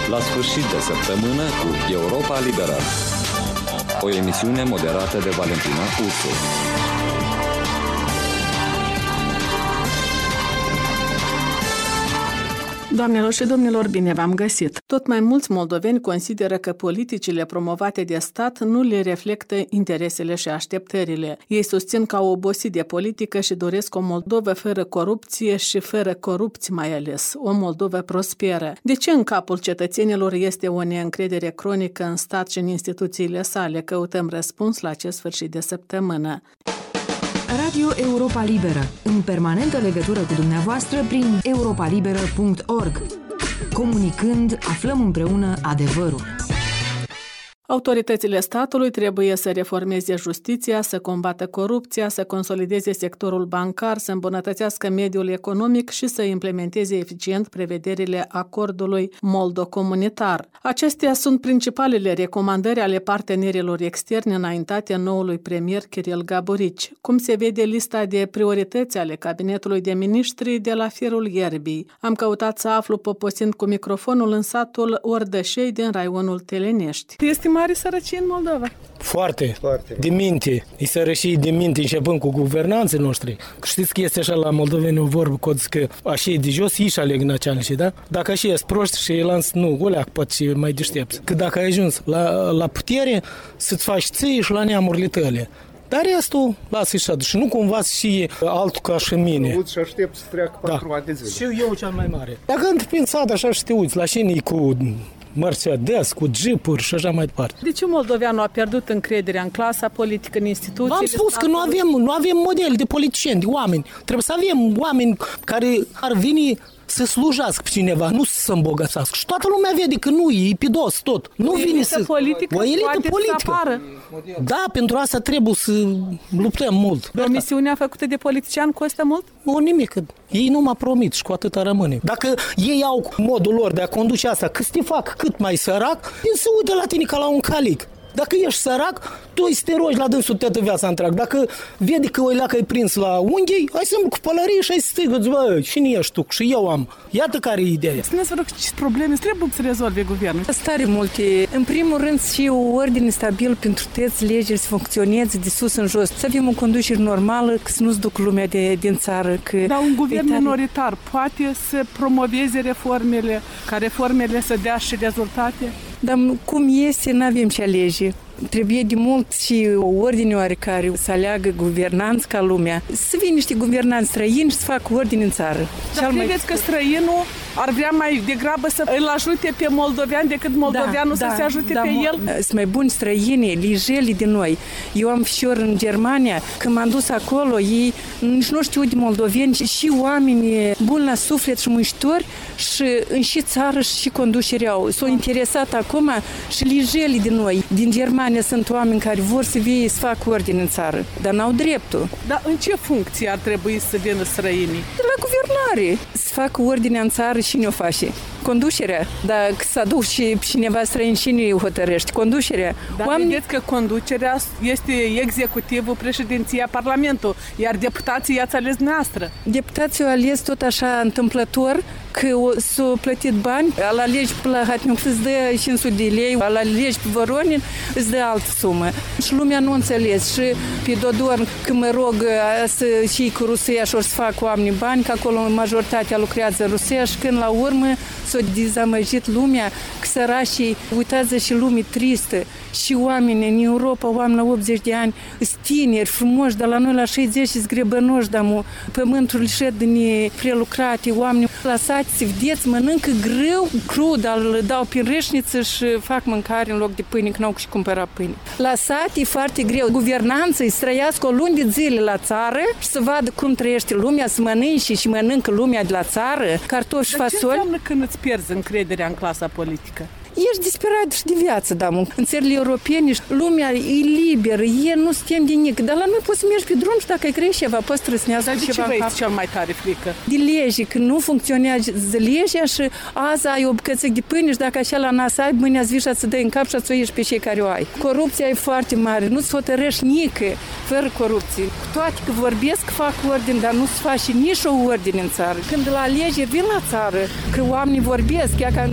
la sfârșit de săptămână cu Europa Liberă. O emisiune moderată de Valentina Ursu. Doamnelor și domnilor, bine v-am găsit! Tot mai mulți moldoveni consideră că politicile promovate de stat nu le reflectă interesele și așteptările. Ei susțin că au obosit de politică și doresc o Moldovă fără corupție și fără corupți mai ales, o Moldovă prosperă. De ce în capul cetățenilor este o neîncredere cronică în stat și în instituțiile sale? Căutăm răspuns la acest sfârșit de săptămână. Radio Europa Liberă, în permanentă legătură cu dumneavoastră prin europalibera.org. Comunicând, aflăm împreună adevărul. Autoritățile statului trebuie să reformeze justiția, să combată corupția, să consolideze sectorul bancar, să îmbunătățească mediul economic și să implementeze eficient prevederile acordului moldo-comunitar. Acestea sunt principalele recomandări ale partenerilor externi înaintate noului premier Kiril Gaburici. Cum se vede lista de priorități ale cabinetului de miniștri de la firul ierbii? Am căutat să aflu poposind cu microfonul în satul Ordășei din raionul Telenești. Este mare sărăcie în Moldova. Foarte. De minte. E sărăcie de minte, începând cu guvernanții noștri. Știți că este așa la moldoveni o vorbă, că așa de jos, ei și aleg nacealnici, da? Dacă așa ești proști și elanți, nu, goleac, poate și mai deștepți. Că dacă ai ajuns la putere, să-ți faci ție și la neamurile tale. Dar restul, lasă-i și nu cumva și altul ca și mine. Nu și aștept să treacă 4 ani de zile. Și eu cel mai mare. Dacă într-un sat așa și te uiți la șinii cu Mercedes, cu jeepuri și așa mai departe. De ce moldoveanul a pierdut încrederea în clasa politică, în instituțiile? V-am spus că nu avem model de politicieni, de oameni. Trebuie să avem oameni care ar veni să slujească pe cineva, nu să se îmbogățească. Și toată lumea vede că nu e pidos tot. Nu vine să... O elită politică. Da, pentru asta trebuie să luptăm mult. Promisiunea făcută de politician costă mult? Nu, nimic. Ei nu m-au promit și cu atâta rămâne. Dacă ei au modul lor de a conduce asta, că să te fac cât mai sărac, se uită la tine ca la un calic. Dacă ești sărac, tu îi să te rogi la dânsul toată viața întreagă. Dacă vede că o leacă e prins la unghii, hai să-mi cu pălărie și hai să strigă, bă, cine ești tu? Și eu am. Iată care e ideea. Spuneți, vă rog, ce probleme trebuie să rezolve guvernul? Stare multe. În primul rând și o ordine stabilă pentru toți legile să funcționeze de sus în jos. Să avem o conducere normală, că să nu-ți duc lumea din țară. Că dar un guvern minoritar poate să promoveze reformele, ca reformele să dea și rezultate? Dar cum este, n-avem ce alege. Trebuie de mult și o ordine oarecare să aleagă guvernanți ca lumea. Să vină niște guvernanți străini și să facă ordine în țară. Dar credeți că străinul ar vrea mai degrabă să îl ajute pe moldovean decât moldoveanul să se ajute pe el? Sunt mai buni străini, lijeli de noi. Eu am fișor în Germania, când m-am dus acolo, ei nici nu știu de moldoveni și oameni buni la suflet și muncitori și țară și conducere au. S-au interesat acum și lijeli de noi, din Germania. Sunt oameni care vor să vie să facă ordine în țară, dar n-au dreptul. Dar în ce funcție ar trebui să vină străinii? De la guvernare. Să facă ordine în țară și ne-o face. Conducerea. Dacă să aduc și cineva străin și ne hotărăște. Conducerea. Dar vedeți că conducerea este executivul, președinția, parlamentul, iar deputații i-ați ales noastră. Deputații au ales tot așa întâmplător, că s-au plătit bani, îl alegi pe la Hatniuc, îți dă 500 de lei, îl alegi pe Voronin, îți dă altă sumă. Și lumea nu înțeles. Și pe Dodon, când mă rog să și cu Rusia și o să fac oamenii bani, că acolo majoritatea lucrează Rusia și când la urmă s-a dezamăgit lumea, că săracii, uitați și lumii tristă și oameni în Europa, oameni la 80 de ani, sunt tineri, frumoși, dar la noi la 60 sunt grebănoși, dar pământul șed din prelucrate, oameni la sat, se vedeți, mănâncă greu, crud, îl dau prin reșniță și fac mâncare în loc de pâine, că n-au și cumpăra pâine. La sat e foarte greu. Guvernanța îi să trăiască o lună de zile la țară și să vadă cum trăiește lumea, să mănânce și mănâncă lumea de la țară, cartofi și fasoli. Ce înseamnă când îți pierzi încrederea în clasa politică? Ești disperat și de viață, da, în țările europene, lumea e liberă, nu se tem de nic, dar la noi poți să mergi pe drum și dacă ai crești ceva, poți să răsnească ceva. Dar de ce vă cel mai tare frică? De lege, că nu funcționează legea și azi ai o bucățică de pâine și dacă așa la nas ai, mâine azi vii și să dai în cap și să o ieși pe cei care o ai. Corupția e foarte mare, nu-ți hotărăști nică fără corupție. Cu toate că vorbesc că fac ordine, dar nu se face nici o ordine în țară. Când la lege vin la țară, că oamenii vorbesc, chiar că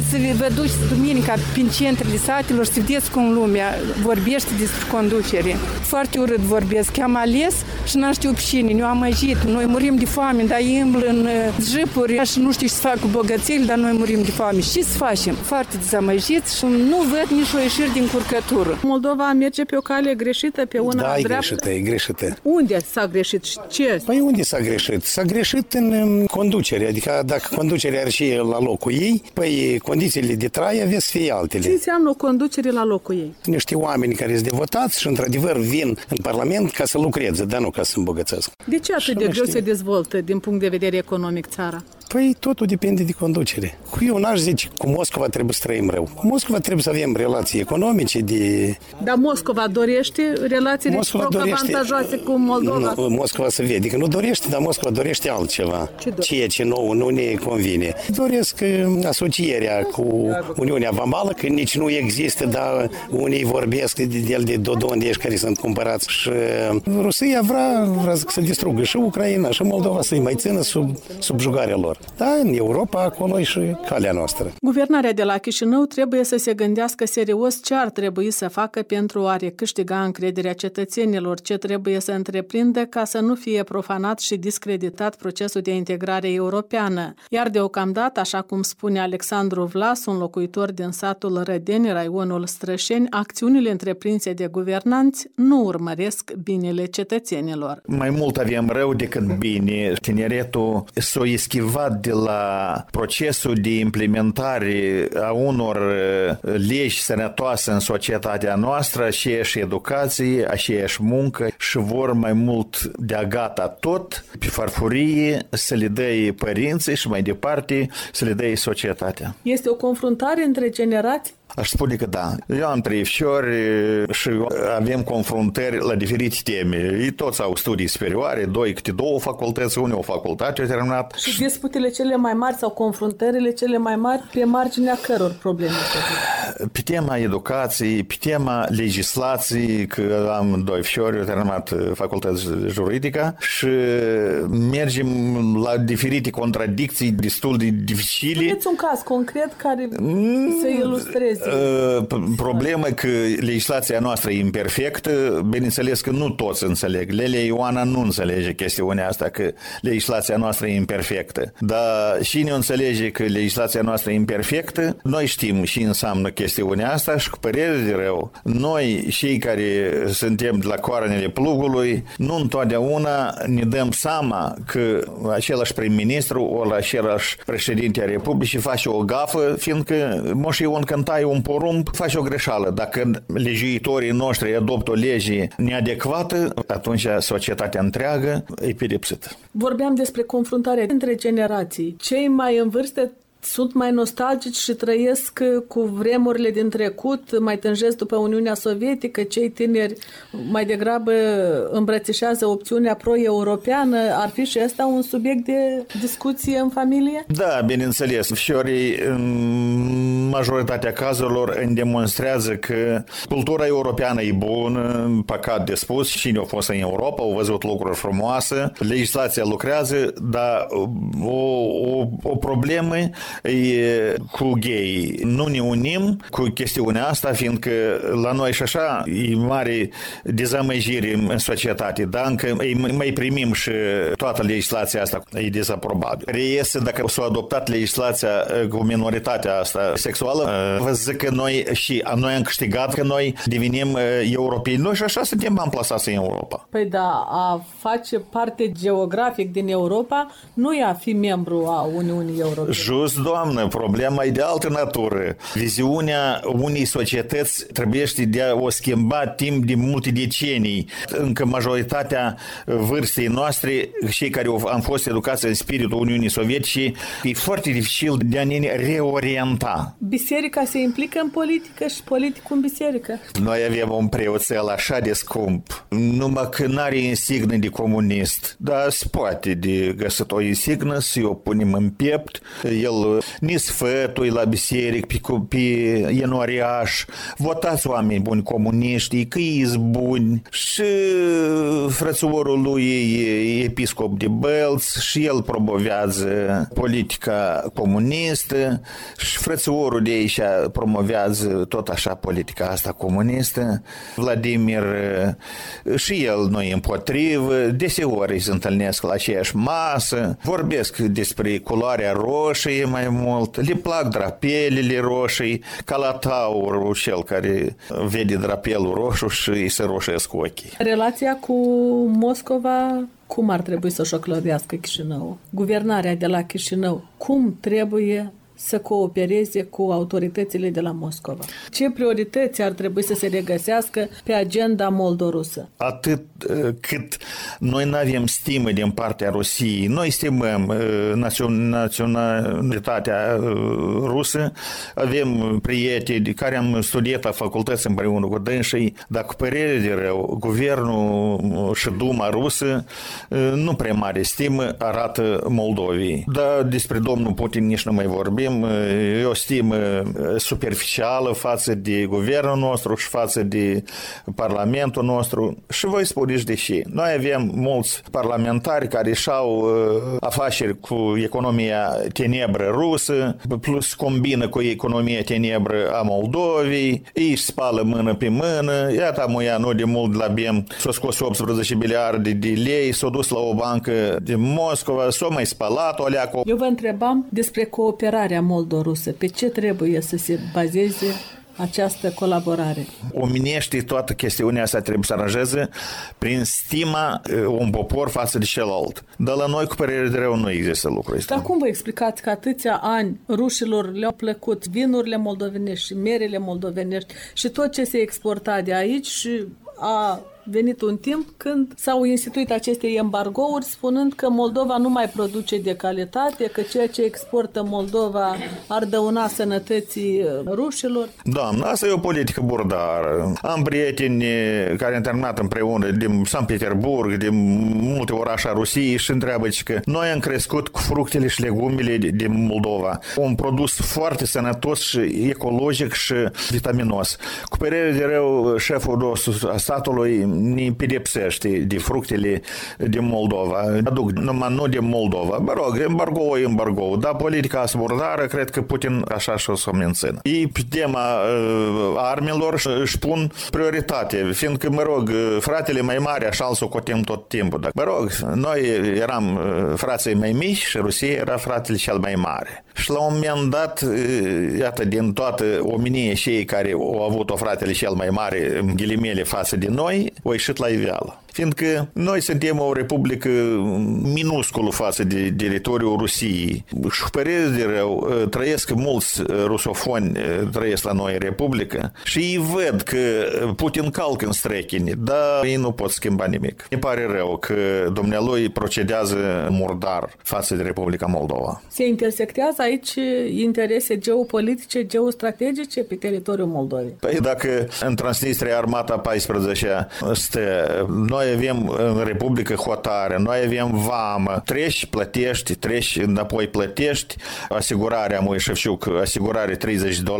să vă duci duminica prin centrele satelor, să vedeți cum lumea vorbește despre conducere. Foarte urât vorbesc. Am ales și n-am știut cine, ne-au amăjit. Noi murim de foame, dar ei îmblă în jipuri și nu știu ce să fac cu bogățeli, dar noi murim de foame. Și ce să facem? Foarte dezamăjiți și nu văd nici o ieșire din curcătură. Moldova merge pe o cale greșită, pe una dreaptă? E greșită. Unde s-a greșit și ce? Păi unde s-a greșit? S-a greșit în conducere, adică dacă conducerea ar și la locul ei, păi condițiile de trai avea să fie altele. Ce înseamnă o conducere la locul ei? Niște oameni care sunt devotați și într-adevăr vin în Parlament ca să lucreze, dar nu ca să îmbogățească. De ce atât de greu se dezvoltă din punct de vedere economic țara? Păi totul depinde de conducere. Cu eu n-aș zice, cu Moscova trebuie să trăim rău. Cu Moscova trebuie să avem relații economice de... Dar Moscova dorește relații avantajoase cu Moldova? Nu, Moscova se vede că nu dorește, dar Moscova dorește altceva. Ceea ce nouă nu ne convine. Doresc asocierea cu Uniunea Vamală, că nici nu există, dar unii vorbesc de dodondești care sunt cumpărați. Și Rusia vrea să distrugă și Ucraina și Moldova să-i mai țină sub jugarea lor. Da, în Europa, acolo e și calea noastră. Guvernarea de la Chișinău trebuie să se gândească serios ce ar trebui să facă pentru a recâștiga încrederea cetățenilor, ce trebuie să întreprindă ca să nu fie profanat și discreditat procesul de integrare europeană. Iar deocamdată, așa cum spune Alexandru Vlas, un locuitor din satul Rădeni, raionul Strășeni, acțiunile întreprinse de guvernanți nu urmăresc binele cetățenilor. Mai mult avem rău decât bine. Tineretul s-a eschivat de la procesul de implementare a unor legi sănătoase în societatea noastră, aceeași educație, aceeași muncă și vor mai mult de-a gata tot pe farfurie să le dea părinții și mai departe să le dea societatea. Este o confruntare între generații? Aș spune că da. Eu am 3 fiori și avem confruntări la diferite teme. Ei toți au studii superioare, câte 2 facultăți, unii o facultate au terminat. Și disputele cele mai mari sau confruntările cele mai mari pe marginea căror probleme? Pe tema educației, pe tema legislației, că am 2 fiori, au terminat facultăți juridică și mergem la diferite contradicții destul de dificile. Spuneți un caz concret care să ilustreze. Problema că legislația noastră e imperfectă, bineînțeles că nu toți înțeleg. Lelia Ioana nu înțelege chestiunea asta că legislația noastră e imperfectă. Dar cine înțelege că legislația noastră e imperfectă, noi știm și înseamnă chestiunea asta și cu părere de rău, noi, cei care suntem la coarnele plugului, nu întotdeauna ne dăm seama că același prim-ministru ori același președinte a Republicii face o gafă, fiindcă moșii un cântai un porumb, face o greșeală. Dacă legiuitorii noștri adoptă o lege neadecvată, atunci societatea întreagă e pedepsită. Vorbeam despre confruntarea între generații. Cei mai în vârstă sunt mai nostalgici și trăiesc cu vremurile din trecut, mai tânjesc după Uniunea Sovietică, cei tineri mai degrabă îmbrățișează opțiunea pro-europeană. Ar fi și ăsta un subiect de discuție în familie? Da, bineînțeles. Fiorii, în majoritatea cazurilor, îmi demonstrează că cultura europeană e bună, păcat de spus, cine a fost în Europa, au văzut lucruri frumoase, legislația lucrează, dar o problemă e cu gay. Nu ne unim cu chestiunea asta, fiindcă la noi și așa e mare dezamăgire în societate, dar încă mai primim și toată legislația asta e dezaprobabilă. Reiese dacă s-a adoptat legislația cu minoritatea asta sexuală, vă zic că noi am câștigat că noi devenim europeni. Noi și așa suntem amplasați în Europa. Păi da, a face parte geografic din Europa nu e a fi membru a Uniunii Europene. Just, doamnă, problema e de altă natură. Viziunea unei societăți trebuie de a o schimba timp de multe decenii. Încă majoritatea vârstei noastre, cei care am fost educați în spiritul Uniunii Sovietice, e foarte dificil de a ne reorienta. Biserica se implică în politică și politicul în biserică. Noi avem un preoțel așa de scump, numai că n-are insignă de comunist, dar se poate de găsit o insignă, să o punem în piept, el ne sfătui la biserică pe ianuariaș, votați oameni buni comuniști, că ei buni și frățiorul lui e episcop de Bălți și el promovează politica comunistă și frățiorul Singurul de aici promovează tot așa politica asta comunistă. Vladimir și el nu e împotrivă, deseori se întâlnesc la aceeași masă, vorbesc despre culoarea roșie mai mult, le plac drapelele roșii, ca la taurul cel care vede drapelul roșu și îi se roșesc ochii. Relația cu Moscova, cum ar trebui să șoclăvească Chișinău? Guvernarea de la Chișinău, cum trebuie să coopereze cu autoritățile de la Moscova? Ce priorități ar trebui să se regăsească pe agenda moldorusă? Atât cât noi nu avem stimă din partea Rusiei, noi stimăm naționalitatea rusă, avem prieteni care am studiat la facultăți împreună cu dânsii, dar cu părere de rău, guvernul și Duma rusă nu prea mare stimă arată Moldovei. Dar despre domnul Putin nici nu mai vorbim. E o stimă superficială față de guvernul nostru și față de parlamentul nostru și voi spuneți de ce. Noi avem mulți parlamentari care și-au afaceri cu economia tenebră rusă, plus combină cu economia tenebră a Moldovei, ei își spală mână pe mână, iată amuia nu de mult la BEM s-a scos 18 miliarde de lei, s-a dus la o bancă din Moscova, s-a mai spălat o leacă. Eu vă întrebam despre cooperarea moldorusă. Pe ce trebuie să se bazeze această colaborare? Omenește toată chestiunea asta trebuie să aranjeze prin stima un popor față de celălalt. Dar la noi, cu părere de rău, nu există lucrul ăsta. Dar cum vă explicați că atâția ani rușilor le-au plăcut vinurile moldovenești și merele moldovenești și tot ce se exporta de aici și a venit un timp când s-au instituit aceste embargouri spunând că Moldova nu mai produce de calitate, că ceea ce exportă Moldova ar dăuna sănătății rușilor? Doamne, asta e o politică burdară. Am prieteni care am terminat împreună din Sankt Petersburg, din multe orașe a Rusiei și întreabă că noi am crescut cu fructele și legumele din Moldova. Un produs foarte sănătos și ecologic și vitaminos. Cu părere de rău, șeful nostru a statului ne pedepsește de fructele din Moldova. Aduc numai nu din Moldova. Mă rog, embargo, dar politica asta burdară, cred că Putin așa și o să o mențină. Ei, pe tema armelor, își pun prioritate, fiindcă, mă rog, fratele mai mari așa îl socotim tot timpul. Dar, mă rog, noi eram frații mai mici și Rusia era fratele cel mai mare. Și la un moment dat, iată, din toată omenia cei care au avut o fratele cel mai mare, în ghilimele, față de noi, au ieșit la iveală. Fiindcă noi suntem o republică minusculă față de teritoriul Rusiei. Și părere de rău, trăiesc mulți rusofoni, trăiesc la noi în republică și ei văd că Putin calcă în strechini, dar ei nu pot schimba nimic. Mi pare rău că dumnealui procedează murdar față de Republica Moldova. Se intersectează aici interese geopolitice, geostrategice pe teritoriul Moldovei. Păi dacă în Transnistria Armata 14 stă, noi avem în Republică hotare, noi avem vamă, treci, plătești, treci, înapoi plătești, asigurarea, măi Șefciuc, asigurare $30,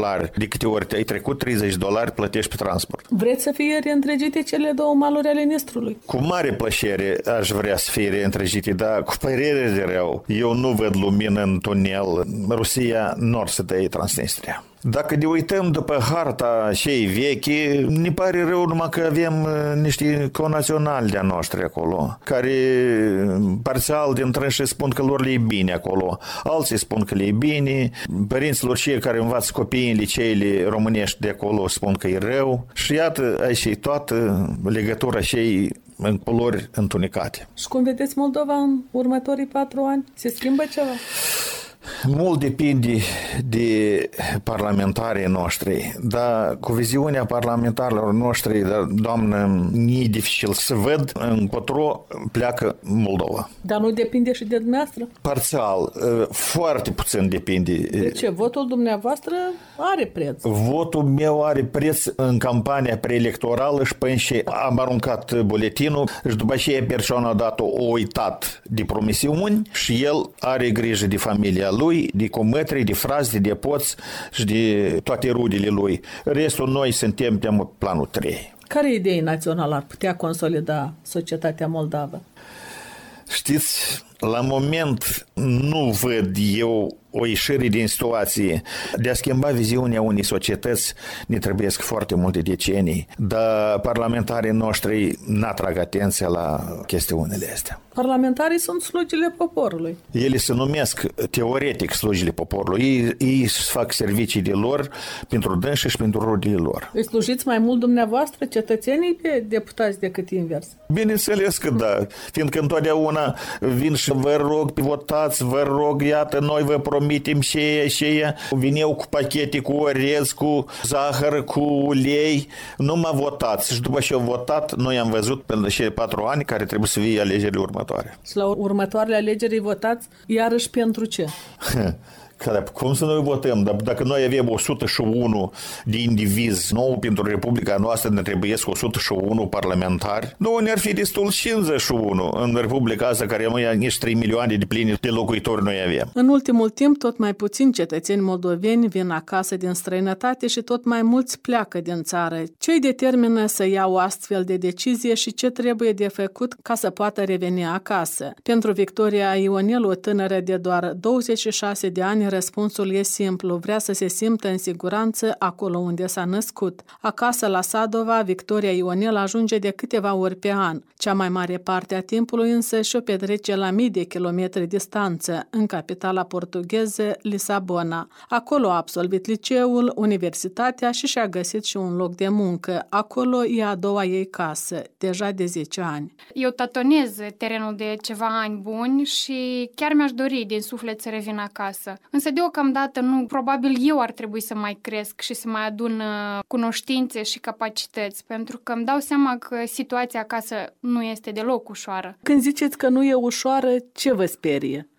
de câte ori ai trecut $30, plătești pe transport. Vreți să fie reîntregite cele două maluri ale Nistrului? Cu mare plăcere aș vrea să fie reîntregite, dar cu părere de rău, eu nu văd lumină în tunel. Rusia nu or să dea Transnistria. Dacă ne uităm după harta cei vechi, ne pare rău numai că avem niște conaționali de-a noștri acolo, care parțial din trânși spun că lor le-i bine acolo, alții spun că le-i bine, părinților cei care învață copiii în liceile românești de acolo spun că e rău și iată aici toată legătura cei în culori întunecate. Și cum vedeți Moldova în următorii 4 ani? Se schimbă ceva? Mult depinde de parlamentarii noștri, dar cu viziunea parlamentarilor noștri, doamnă, e dificil să văd încotro pleacă Moldova. Dar nu depinde și de dumneavoastră? Parțial, foarte puțin depinde. De ce? Votul dumneavoastră are preț. Votul meu are preț în campania preelectorală și până și am aruncat buletinul și după aceea persoana dată o uitat de promisiuni și el are grijă de familia lui, de comătri, de frați, de depoți și de toate rudele lui. Restul noi suntem pe planul 3. Care idee națională ar putea consolida societatea moldavă? Știți, La moment nu văd eu o ieșire din situație. De a schimba viziunea unei societăți ne trebuiesc foarte multe decenii, dar parlamentarii noștri n-atrag atenția la chestiunile astea. Parlamentarii sunt slugile poporului. Ele se numesc teoretic slugile poporului. Ei fac serviciile lor pentru dânsi și pentru rudile lor. Îi slujiți mai mult dumneavoastră, cetățenii, pe deputați decât invers? Bineînțeles că da, fiindcă întotdeauna vin și vă rog, votați, vă rog, iată, noi vă promitem și vin eu cu pachete, cu orez, cu zahăr, cu ulei, nu mă votați. Și după ce au votat, noi am văzut pentru cei 4 ani care trebuie să fie alegerile următoare. Și la următoarele alegeri votați iarăși pentru ce? Cum să noi votăm? Dacă noi avem 101 de indivizi, nou pentru Republica noastră ne trebuiesc 101 parlamentari, nu ne-ar fi destul 51 în Republica asta care noi nici 3 milioane de plini de locuitori noi avem. În ultimul timp, tot mai puțini cetățeni moldoveni vin acasă din străinătate și tot mai mulți pleacă din țară. Ce îi determină să ia o astfel de decizie și ce trebuie de făcut ca să poată reveni acasă? Pentru Victoria Ionel, o tânără de doar 26 de ani, răspunsul e simplu, vrea să se simtă în siguranță acolo unde s-a născut. Acasă la Sadova, Victoria Ionel ajunge de câteva ori pe an. Cea mai mare parte a timpului însă și-o petrece la mii de kilometri distanță, în capitala portugheză Lisabona. Acolo a absolvit liceul, universitatea și și-a găsit și un loc de muncă. Acolo e a doua ei casă, deja de 10 ani. Eu tatonez terenul de ceva ani buni și chiar mi-aș dori din suflet să revin acasă. Însă deocamdată nu, probabil eu ar trebui să mai cresc și să mai adun cunoștințe și capacități, pentru că îmi dau seama că situația acasă nu este deloc ușoară. Când ziceți că nu e ușoară, ce vă sperie?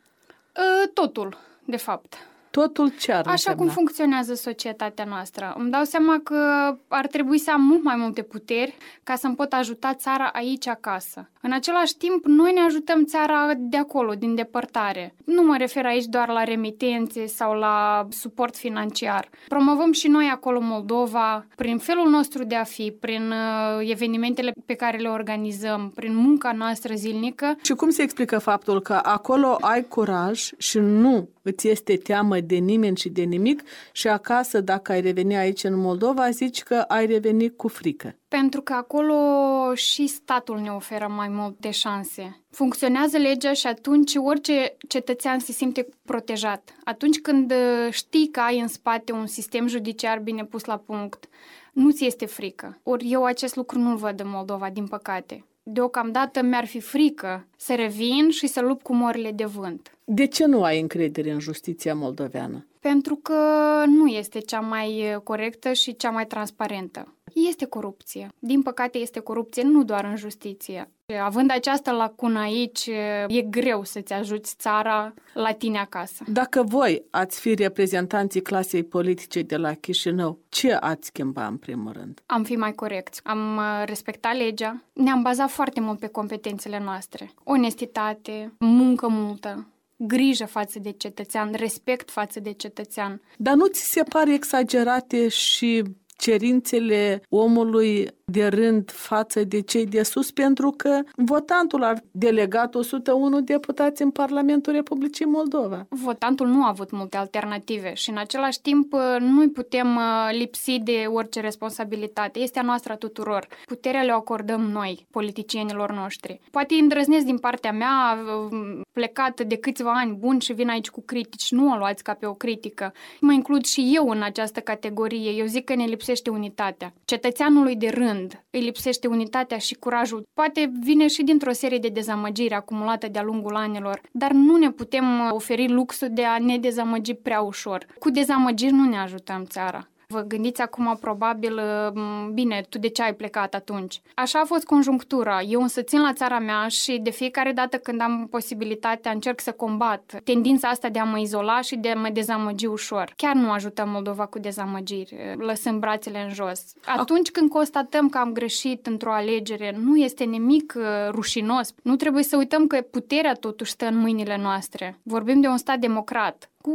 Totul, de fapt. Totul ce ar Așa însemna? cum funcționează societatea noastră. Îmi dau seama că ar trebui să am mult mai multe puteri ca să-mi pot ajuta țara aici acasă. În același timp, noi ne ajutăm țara de acolo, din depărtare. Nu mă refer aici doar la remitențe sau la suport financiar. Promovăm și noi acolo Moldova, prin felul nostru de a fi, prin evenimentele pe care le organizăm, prin munca noastră zilnică. Și cum se explică faptul că acolo ai curaj și nu îți este teamă de nimeni și de nimic și acasă, dacă ai reveni aici în Moldova, zici că ai revenit cu frică? Pentru că acolo și statul ne oferă mai multe șanse. Funcționează legea și atunci orice cetățean se simte protejat. Atunci când știi că ai în spate un sistem judiciar bine pus la punct, nu ți este frică. Ori eu acest lucru nu-l văd în Moldova, din păcate. Deocamdată mi-ar fi frică să revin și să lupt cu morile de vânt. De ce nu ai încredere în justiția moldoveană? Pentru că nu este cea mai corectă și cea mai transparentă. Este corupție. Din păcate este corupție nu doar în justiție. Având această lacună aici, e greu să-ți ajuți țara la tine acasă. Dacă voi ați fi reprezentanții clasei politice de la Chișinău, ce ați schimba în primul rând? Am fi mai corecți. Am respectat legea. Ne-am bazat foarte mult pe competențele noastre. Onestitate, muncă multă, grijă față de cetățean, respect față de cetățean. Dar nu ți se pare exagerate și cerințele omului de rând față de cei de sus, pentru că votantul a delegat 101 deputați în Parlamentul Republicii Moldova. Votantul nu a avut multe alternative și în același timp nu-i putem lipsi de orice responsabilitate. Este a noastră a tuturor. Puterea le acordăm noi, politicienilor noștri. Poate îndrăznesc din partea mea, plecat de câțiva ani buni și vin aici cu critici. Nu o luați ca pe o critică. Mă includ și eu în această categorie. Eu zic că ne lipsește unitatea. Cetățeanului de rând îi lipsește unitatea și curajul. Poate vine și dintr-o serie de dezamăgiri acumulate de-a lungul anilor, dar nu ne putem oferi luxul de a ne dezamăgi prea ușor. Cu dezamăgiri nu ne ajutăm țara. Vă gândiți acum probabil, bine, tu de ce ai plecat atunci? Așa a fost conjunctura. Eu însă țin la țara mea și de fiecare dată când am posibilitatea încerc să combat tendința asta de a mă izola și de a mă dezamăgi ușor. Chiar nu ajutăm Moldova cu dezamăgiri, lăsând brațele în jos. Atunci când constatăm că am greșit într-o alegere, nu este nimic rușinos. Nu trebuie să uităm că puterea totuși stă în mâinile noastre. Vorbim de un stat democrat, cu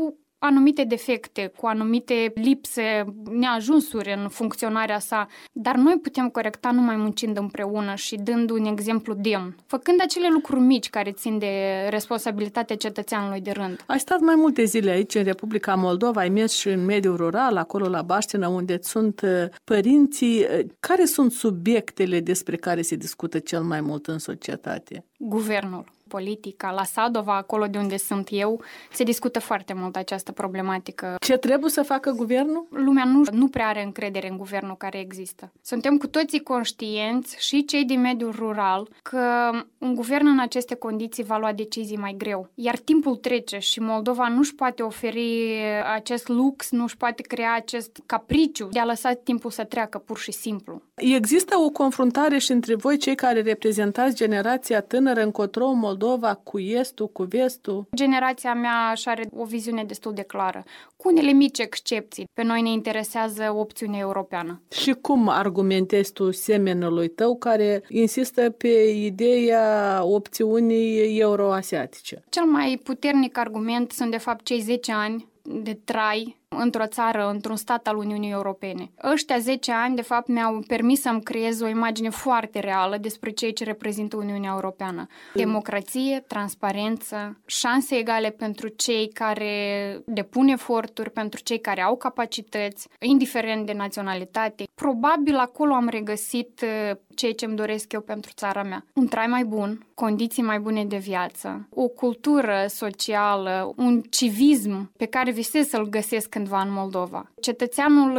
anumite defecte, cu anumite lipse, neajunsuri în funcționarea sa, dar noi putem corecta numai muncind împreună și dând un exemplu demn, făcând acele lucruri mici care țin de responsabilitatea cetățeanului de rând. Ai stat mai multe zile aici în Republica Moldova, ai mers și în mediul rural, acolo la Baștina, unde sunt părinții. Care sunt subiectele despre care se discută cel mai mult în societate? Guvernul, politica. La Sadova, acolo de unde sunt eu, se discută foarte mult această problematică. Ce trebuie să facă guvernul? Lumea nu prea are încredere în guvernul care există. Suntem cu toții conștienți, și cei din mediul rural, că un guvern în aceste condiții va lua decizii mai greu. Iar timpul trece și Moldova nu își poate oferi acest lux, nu își poate crea acest capriciu de a lăsa timpul să treacă pur și simplu. Există o confruntare și între voi, cei care reprezentați generația tânără încotro Moldova, cu estul, cu vestul? Generația mea și are o viziune destul de clară, cu unele mici excepții. Pe noi ne interesează opțiunea europeană. Și cum argumentezi tu semenului tău care insistă pe ideea opțiunii euroasiatice? Cel mai puternic argument sunt de fapt cei 10 ani de trai într-o țară, într-un stat al Uniunii Europene. Ăștia 10 ani, de fapt, mi-au permis să-mi creez o imagine foarte reală despre ceea ce reprezintă Uniunea Europeană. Democrație, transparență, șanse egale pentru cei care depun eforturi, pentru cei care au capacități, indiferent de naționalitate. Probabil acolo am regăsit ceea ce îmi doresc eu pentru țara mea. Un trai mai bun, condiții mai bune de viață, o cultură socială, un civism pe care visez să-l găsesc cândva în Moldova. Cetățeanul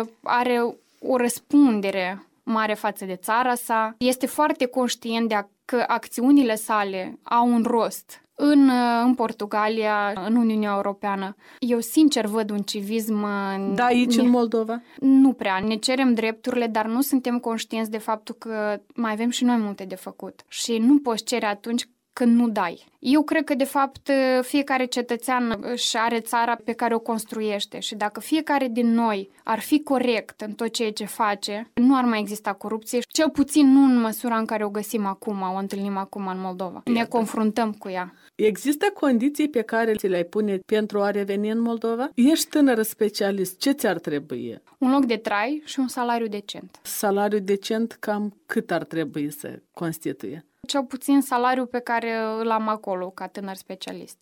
are o răspundere mare față de țara sa, este foarte conștient că acțiunile sale au un rost în Portugalia, în Uniunea Europeană. Eu sincer văd un civism... Da, aici în Moldova? Nu prea. Ne cerem drepturile, dar nu suntem conștienți de faptul că mai avem și noi multe de făcut. Și nu poți cere atunci când nu dai. Eu cred că, de fapt, fiecare cetățean își are țara pe care o construiește și dacă fiecare din noi ar fi corect în tot ceea ce face, nu ar mai exista corupție, cel puțin nu în măsura în care o găsim acum, o întâlnim acum în Moldova. Ne confruntăm cu ea. Există condiții pe care ți le-ai pune pentru a reveni în Moldova? Ești tânără specialist. Ce ți-ar trebui? Un loc de trai și un salariu decent. Salariu decent, cam cât ar trebui să constituie? Cel puțin salariul pe care îl am acolo ca tânăr specialist.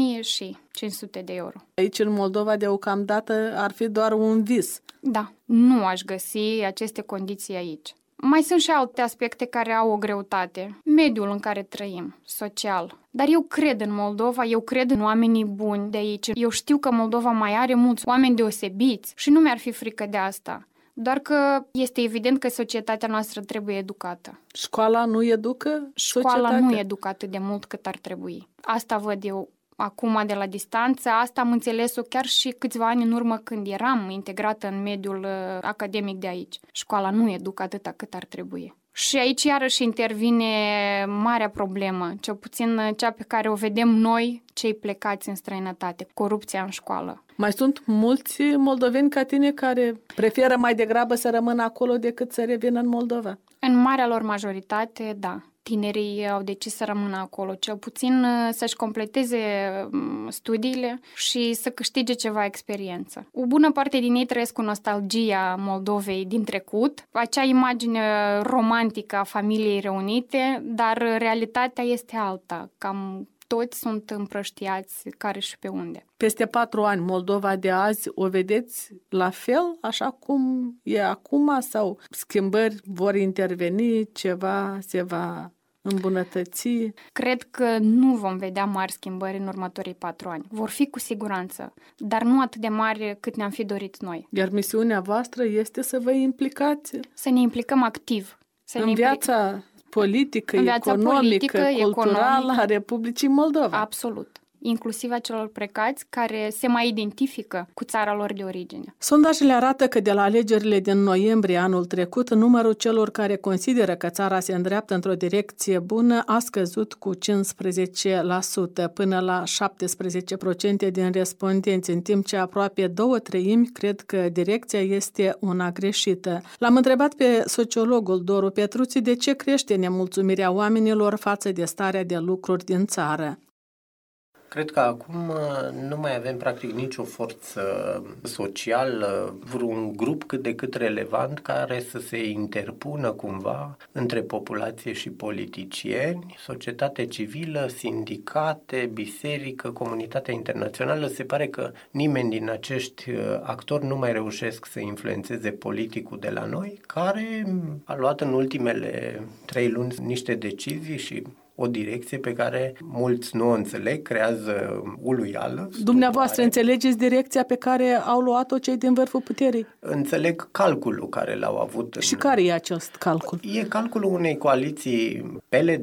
1500 de euro. Aici în Moldova deocamdată ar fi doar un vis. Da, nu aș găsi aceste condiții aici. Mai sunt și alte aspecte care au o greutate. Mediul în care trăim, social. Dar eu cred în Moldova, eu cred în oamenii buni de aici. Eu știu că Moldova mai are mulți oameni deosebiți și nu mi-ar fi frică de asta. Doar că este evident că societatea noastră trebuie educată. Școala nu educă societatea? Școala nu educă atât de mult cât ar trebui. Asta văd eu acum de la distanță. Asta am înțeles-o chiar și câțiva ani în urmă când eram integrată în mediul academic de aici. Școala nu educă atâta cât ar trebui. Și aici iarăși intervine marea problemă, cel puțin cea pe care o vedem noi, cei plecați în străinătate, corupția în școală. Mai sunt mulți moldoveni ca tine care preferă mai degrabă să rămână acolo decât să revină în Moldova? În marea lor majoritate, da. Tinerii au decis să rămână acolo, cel puțin să-și completeze studiile și să câștige ceva experiență. O bună parte din ei trăiesc cu nostalgia Moldovei din trecut, acea imagine romantică a familiei reunite, dar realitatea este alta, cam toți sunt împrăștiați care și pe unde. Peste 4 ani, Moldova de azi o vedeți la fel, așa cum e acum, sau schimbări vor interveni, ceva se va îmbunătăți? Cred că nu vom vedea mari schimbări în următorii 4 ani. Vor fi cu siguranță, dar nu atât de mari cât ne-am fi dorit noi. Iar misiunea voastră este să vă implicați? Să ne implicăm activ. În viața politică, economică, culturală a Republicii Moldova. Absolut. Inclusiv a celor plecați care se mai identifică cu țara lor de origine. Sondajele arată că de la alegerile din noiembrie anul trecut, numărul celor care consideră că țara se îndreaptă într-o direcție bună a scăzut cu 15% până la 17% din respondenți, în timp ce aproape 2/3 cred că direcția este una greșită. L-am întrebat pe sociologul Doru Petruții de ce crește nemulțumirea oamenilor față de starea de lucruri din țară. Cred că acum nu mai avem practic nicio forță socială, vreun grup cât de cât relevant care să se interpună cumva între populație și politicieni, societate civilă, sindicate, biserică, comunitatea internațională. Se pare că nimeni din acești actori nu mai reușesc să influențeze politicul de la noi, care a luat în ultimele 3 luni niște decizii și o direcție pe care mulți nu o înțeleg, creează uluială. Dumneavoastră înțelegeți direcția pe care au luat-o cei din vârful puterii? Înțeleg calculul care l-au avut. Și care e acest calcul? E calculul unei coaliții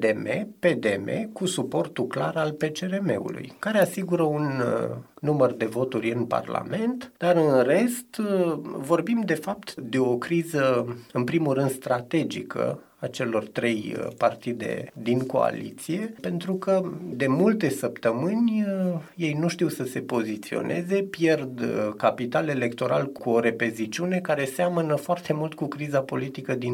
PLDM-PDM cu suportul clar al PCRM-ului, care asigură un număr de voturi în Parlament, dar în rest vorbim de fapt de o criză, în primul rând strategică, a celor 3 partide din coaliție, pentru că de multe săptămâni ei nu știu să se poziționeze, pierd capital electoral cu o repeziciune care seamănă foarte mult cu criza politică din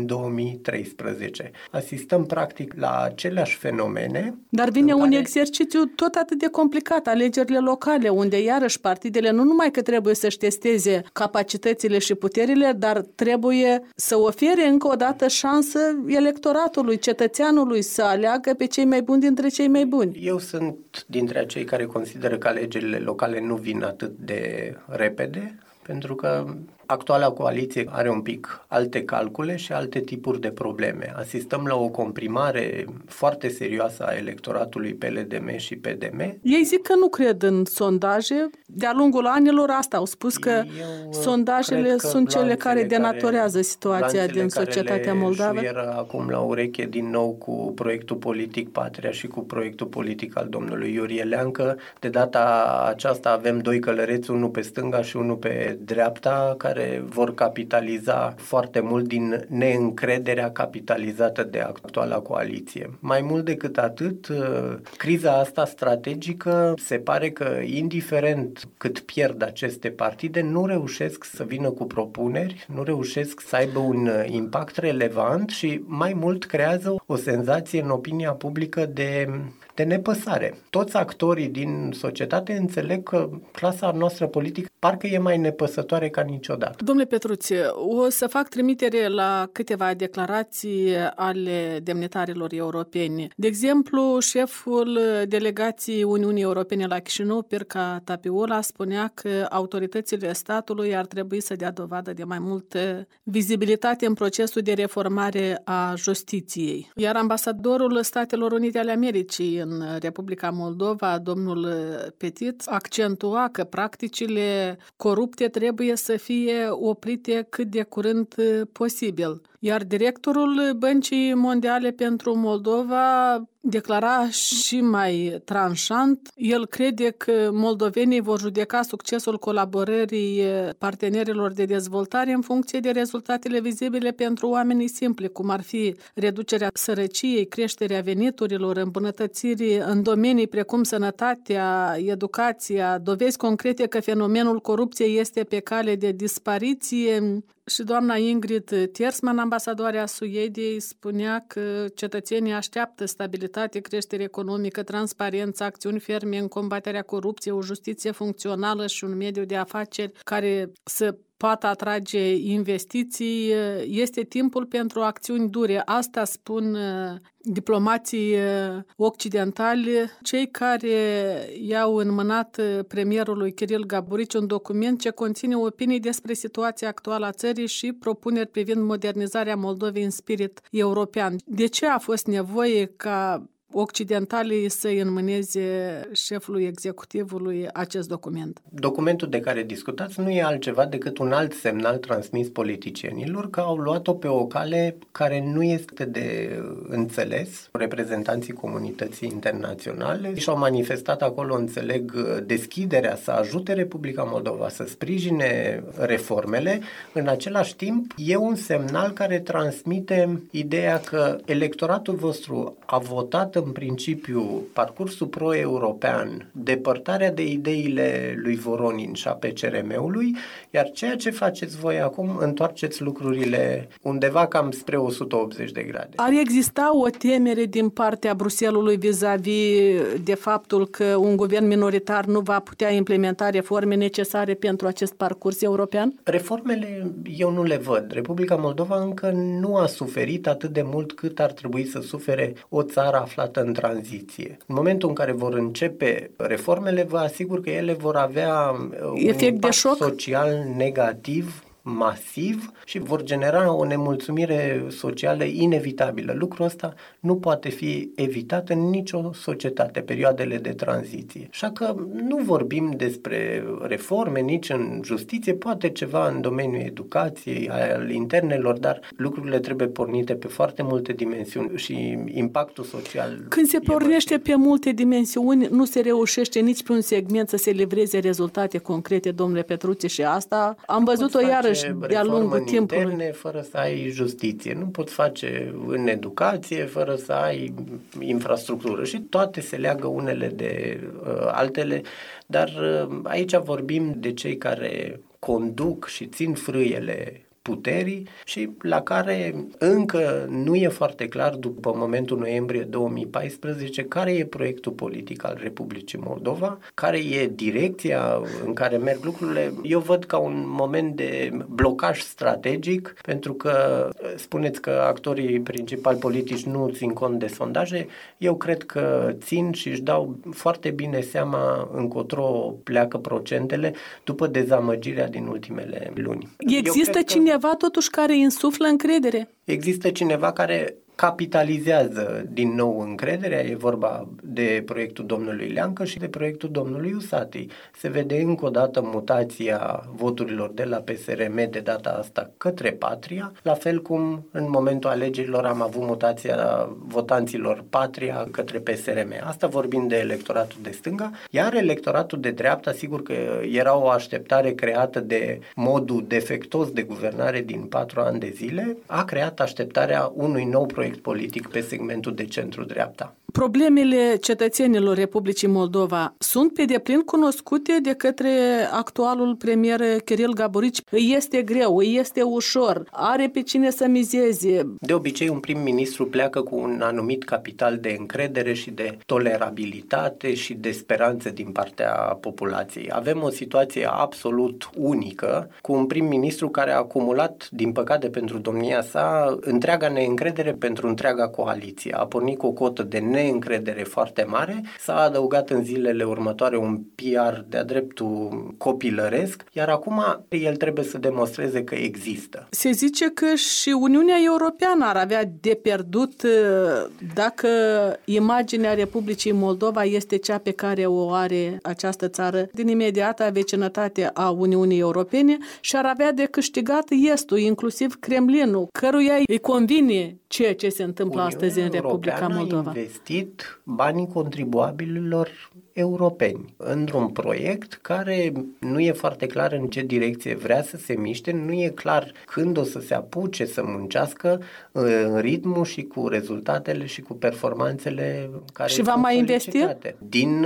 2013. Asistăm practic la aceleași fenomene. Dar vine un exercițiu tot atât de complicat, alegerile locale, unde iarăși partidele nu numai că trebuie să-și testeze capacitățile și puterile, dar trebuie să ofere încă o dată șansă electoratului, cetățeanului să aleagă pe cei mai buni dintre cei mai buni. Eu sunt dintre acei care consideră că alegerile locale nu vin atât de repede, pentru că actuala coaliție are un pic alte calcule și alte tipuri de probleme. Asistăm la o comprimare foarte serioasă a electoratului PLDM și PDM. Ei zic că nu cred în sondaje. De-a lungul anilor asta au spus că sondajele sunt cele care denaturează situația din societatea moldavă. Acum la ureche din nou cu proiectul politic Patria și cu proiectul politic al domnului Iurie Leancă. De data aceasta avem 2 călăreți, unul pe stânga și unul pe dreapta, care vor capitaliza foarte mult din neîncrederea capitalizată de actuala coaliție. Mai mult decât atât, criza asta strategică se pare că, indiferent cât pierd aceste partide, nu reușesc să vină cu propuneri, nu reușesc să aibă un impact relevant și mai mult creează o senzație în opinia publică de nepăsare. Toți actorii din societate înțeleg că clasa noastră politică parcă e mai nepăsătoare ca niciodată. Domnule Petruție, o să fac trimitere la câteva declarații ale demnitarilor europeni. De exemplu, șeful delegației Uniunii Europene la Chișinău, Pirca Tapiola, spunea că autoritățile statului ar trebui să dea dovadă de mai multă vizibilitate în procesul de reformare a justiției. Iar ambasadorul Statelor Unite ale Americii în Republica Moldova, domnul Petit, accentua că practicile corupte trebuie să fie oprite cât de curând posibil. Iar directorul Băncii Mondiale pentru Moldova declara și mai tranșant. El crede că moldovenii vor judeca succesul colaborării partenerilor de dezvoltare în funcție de rezultatele vizibile pentru oamenii simpli, cum ar fi reducerea sărăciei, creșterea veniturilor, îmbunătățiri în domenii precum sănătatea, educația, dovezi concrete că fenomenul corupției este pe cale de dispariție. Și doamna Ingrid Tersman, ambasadoarea Suediei, spunea că cetățenii așteaptă stabilitate, creștere economică, transparență, acțiuni ferme în combaterea corupției, o justiție funcțională și un mediu de afaceri care să poate atrage investiții. Este timpul pentru acțiuni dure. Asta spun diplomații occidentali, cei care i-au înmânat premierului Kiril Gaburici un document ce conține opinii despre situația actuală a țării și propuneri privind modernizarea Moldovei în spirit european. De ce a fost nevoie ca occidentalii să-i înmâneze șefului executivului acest document? Documentul de care discutați nu e altceva decât un alt semnal transmis politicienilor că au luat-o pe o cale care nu este de înțeles. Reprezentanții comunității internaționale și-au manifestat acolo, înțeleg, deschiderea să ajute Republica Moldova să sprijine reformele. În același timp, e un semnal care transmite ideea că electoratul vostru a votat în principiu parcursul pro-european, depărtarea de ideile lui Voronin și a PCRM-ului, iar ceea ce faceți voi acum, întoarceți lucrurile undeva cam spre 180 de grade. Ar exista o temere din partea Bruxellesului vis-a-vis de faptul că un guvern minoritar nu va putea implementa reforme necesare pentru acest parcurs european? Reformele eu nu le văd. Republica Moldova încă nu a suferit atât de mult cât ar trebui să sufere o țară aflată în tranziție. În momentul în care vor începe reformele, vă asigur că ele vor avea un impact social negativ, masiv, și vor genera o nemulțumire socială inevitabilă. Lucrul ăsta nu poate fi evitat în nicio societate, perioadele de tranziție. Așa că nu vorbim despre reforme nici în justiție, poate ceva în domeniul educației, al internelor, dar lucrurile trebuie pornite pe foarte multe dimensiuni și impactul social. Când se pornește pe multe dimensiuni, nu se reușește nici pe un segment să se livreze rezultate concrete, domnule Petruțiu, și asta am văzut-o iarăși de-a lungul timpului. Interne fără să ai justiție. Nu poți face în educație fără să ai infrastructură și toate se leagă unele de altele, dar aici vorbim de cei care conduc și țin frâiele puterii și la care încă nu e foarte clar, după momentul noiembrie 2014, care e proiectul politic al Republicii Moldova, care e direcția în care merg lucrurile. Eu văd ca un moment de blocaj strategic, pentru că spuneți că actorii principali politici nu țin cont de sondaje. Eu cred că țin și își dau foarte bine seama încotro pleacă procentele după dezamăgirea din ultimele luni. Există cineva totuși care insuflă încredere? Există cineva care capitalizează din nou încrederea, e vorba de proiectul domnului Leancă și de proiectul domnului Usati. Se vede încă o dată mutația voturilor de la PSRM, de data asta către Patria, la fel cum în momentul alegerilor am avut mutația votanților Patria către PSRM. Asta vorbind de electoratul de stânga, iar electoratul de dreapta, sigur că era o așteptare creată de modul defectos de guvernare din 4 ani de zile, a creat așteptarea unui nou proiect politic pe segmentul de centru-dreapta. Problemele cetățenilor Republicii Moldova sunt pe deplin cunoscute de către actualul premier Kiril Gaburici. Îi este greu, îi este ușor, are pe cine să mizeze. De obicei, un prim-ministru pleacă cu un anumit capital de încredere și de tolerabilitate și de speranță din partea populației. Avem o situație absolut unică, cu un prim-ministru care a acumulat, din păcate pentru domnia sa, întreaga neîncredere pentru întreaga coaliție. A pornit cu o cotă de neîncredere foarte mare, s-a adăugat în zilele următoare un PR de-a dreptul copilăresc, iar acum el trebuie să demonstreze că există. Se zice că și Uniunea Europeană ar avea de pierdut dacă imaginea Republicii Moldova este cea pe care o are această țară din imediata vecinătate a Uniunii Europene și ar avea de câștigat Estul, inclusiv Kremlinul, căruia îi convine ceea ce se întâmplă astăzi în Republica Moldova. A investit banii contribuabililor europeni într-un proiect care nu e foarte clar în ce direcție vrea să se miște, nu e clar când o să se apuce să muncească în ritmul și cu rezultatele și cu performanțele care și va mai investi? Din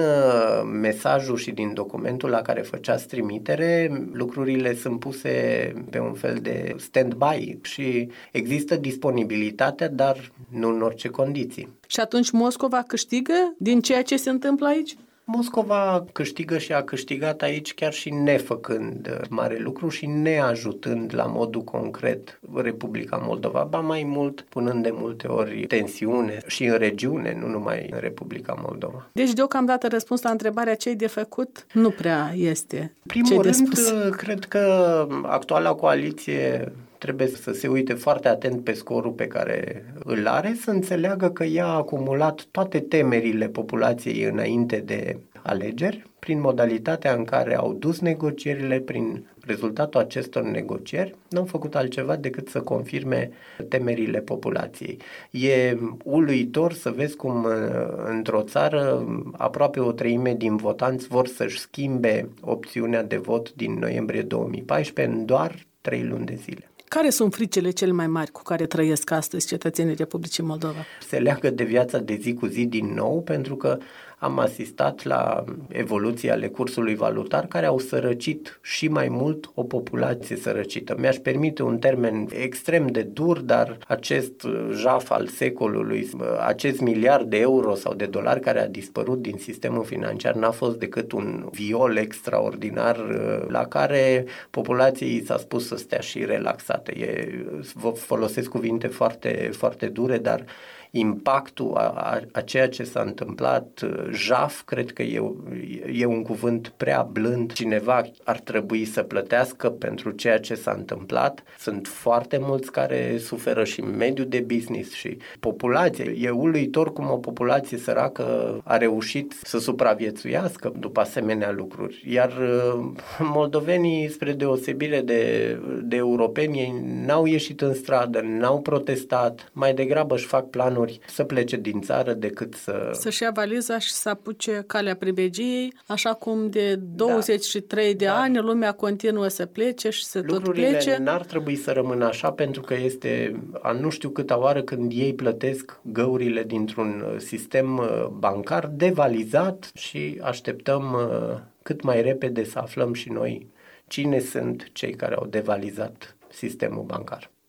mesajul și din documentul la care făceați trimitere, lucrurile sunt puse pe un fel de stand-by și există disponibilitatea, dar nu în orice condiții. Și atunci Moscova câștigă din ceea ce se întâmplă aici? Moscova câștigă și a câștigat aici chiar și nefăcând mare lucru și neajutând la modul concret Republica Moldova, ba mai mult punând de multe ori tensiune și în regiune, nu numai în Republica Moldova. Deci deocamdată răspuns la întrebarea ce-i de făcut nu prea este. Primul rând, cred că actuala coaliție trebuie să se uite foarte atent pe scorul pe care îl are, să înțeleagă că ea a acumulat toate temerile populației înainte de alegeri, prin modalitatea în care au dus negocierile, prin rezultatul acestor negocieri, n-au făcut altceva decât să confirme temerile populației. E uluitor să vezi cum într-o țară aproape o treime din votanți vor să-și schimbe opțiunea de vot din noiembrie 2014 în doar 3 luni de zile. Care sunt fricile cele mai mari cu care trăiesc astăzi cetățenii Republicii Moldova? Se leagă de viața de zi cu zi din nou, pentru că am asistat la evoluții ale cursului valutar care au sărăcit și mai mult o populație sărăcită. Mi-aș permite un termen extrem de dur, dar acest jaf al secolului, acest miliard de euro sau de dolari care a dispărut din sistemul financiar n-a fost decât un viol extraordinar la care populației s-a spus să stea și relaxată. Vă folosesc cuvinte foarte, foarte dure, dar impactul a ceea ce s-a întâmplat, jaf, cred că e un cuvânt prea blând. Cineva ar trebui să plătească pentru ceea ce s-a întâmplat. Sunt foarte mulți care suferă și în mediul de business și populația. E uluitor cum o populație săracă a reușit să supraviețuiască după asemenea lucruri. Iar moldovenii, spre deosebire de europeni, n-au ieșit în stradă, n-au protestat, mai degrabă își fac planuri să plece din țară decât să-și ia valiza și să apuce calea pribegiei, așa cum de 23 de ani lumea continuă să plece și să tot plece. Lucrurile n-ar trebui să rămână așa, pentru că este a nu știu câta oară când ei plătesc găurile dintr-un sistem bancar devalizat și așteptăm cât mai repede să aflăm și noi cine sunt cei care au devalizat sistemul bancar.